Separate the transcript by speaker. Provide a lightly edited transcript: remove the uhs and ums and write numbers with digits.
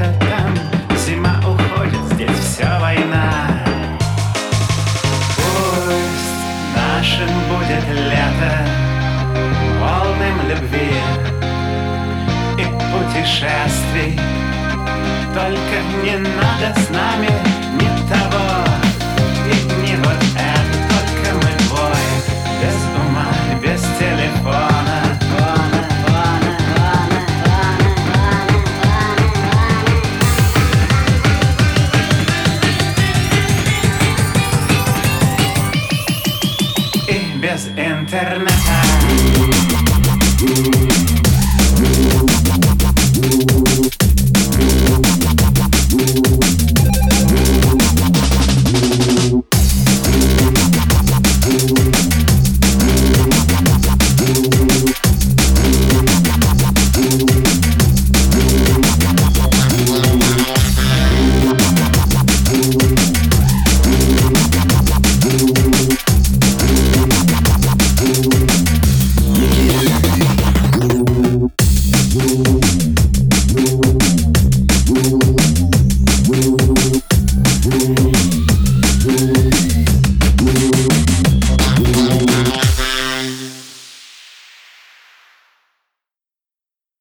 Speaker 1: лето там, зима уходит, здесь все война. Пусть нашим будет лето, полным любви и путешествий. Только не надо с нами ни того и ни вот это. Только мы двое, без ума, без телефона. И без интернета.